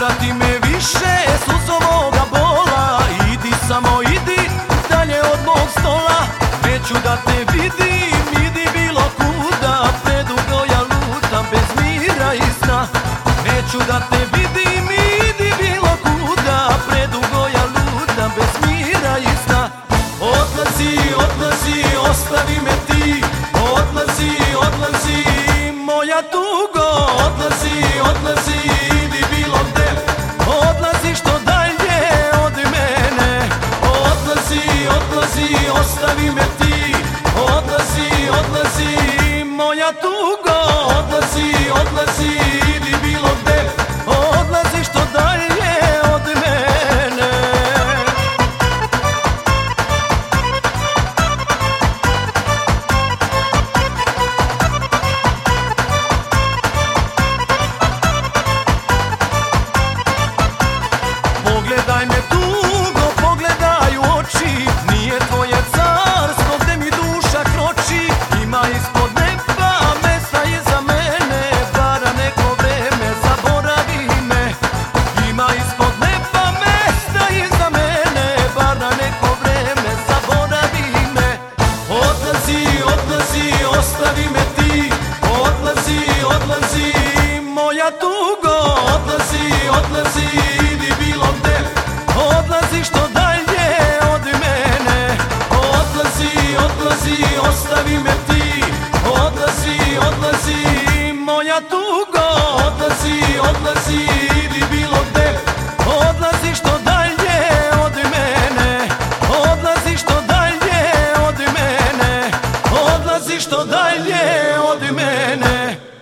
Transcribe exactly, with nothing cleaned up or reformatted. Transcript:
odvrati me više suzom ovoga bola. Idi samo idi dalje od mog stola, neću da te vidim, idi bilo kuda. Predugo ja lutam bez mira i sna, neću da te vidim, idi bilo kuda. Predugo ja lutam bez mira i sna. Odlazi, odlazi, ostavi me ti, odlazi, odlazi moja tugo. Odlazi, odlazi, idi bilo gde, odlazi što dalje od mene. Odlazi, odlazi, ostavi me ti, odlazi, odlazi moja tugo. Odlazi, odlazi, idi bilo gde, odlazi što dalje od mene. Pogledaj me tugo, pogledaj u oči, nije tvoje carstvo gde mi duša kroči. Ima ispod neba mesta je za mene, bara neko vreme zaboravi me. Ima ispod neba mesta je za mene, bara neko vreme zaboravi me. Odlazi, odlazi, ostavi me ti, odlazi, odlazi moja tugo. Odlazi, odlazi, idi bilo gde, odlazi što dalje od mene. Odlazi, odlazi, ostavi me ti, odlazi, odlazi moja tugo. Odlazi, odlazi, idi bilo gde, odlazi što dalje od mene. Odlazi što dalje od mene, odlazi što dalje od mene.